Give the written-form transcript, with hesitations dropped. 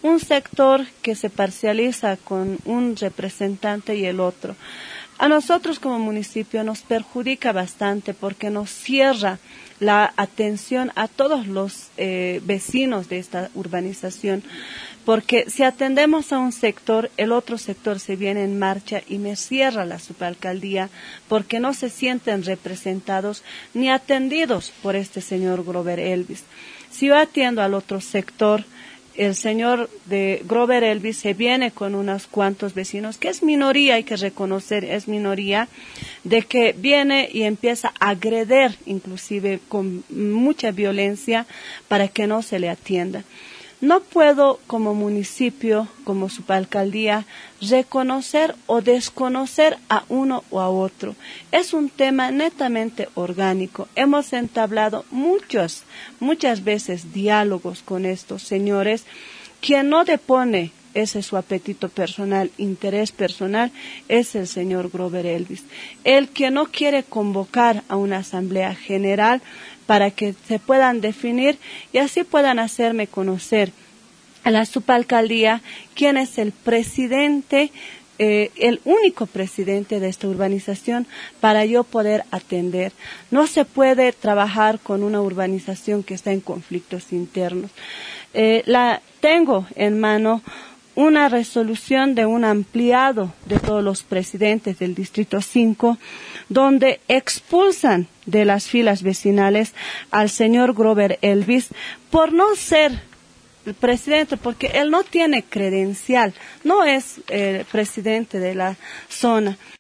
un sector que se parcializa con un representante y el otro. A nosotros como municipio nos perjudica bastante porque nos cierra la atención a todos los vecinos de esta urbanización, porque si atendemos a un sector, el otro sector se viene en marcha y me cierra la subalcaldía porque no se sienten representados ni atendidos por este señor Grover Elvis. Si yo atiendo al otro sector, el señor de Grover Elvis se viene con unos cuantos vecinos, que es minoría, hay que reconocer, es minoría, de que viene y empieza a agredir, inclusive con mucha violencia, para que no se le atienda. No puedo, como municipio, como subalcaldía, reconocer o desconocer a uno o a otro. Es un tema netamente orgánico. Hemos entablado muchas veces diálogos con estos señores. Quien no depone ese es su apetito personal, interés personal, es el señor Grover Elvis. El que no quiere convocar a una asamblea general para que se puedan definir y así puedan hacerme conocer a la subalcaldía quién es el presidente, el único presidente de esta urbanización para yo poder atender. No se puede trabajar con una urbanización que está en conflictos internos. Tengo en mano una resolución de un ampliado de todos los presidentes del Distrito 5, donde expulsan de las filas vecinales al señor Grover Elvis por no ser el presidente, porque él no tiene credencial, no es presidente de la zona.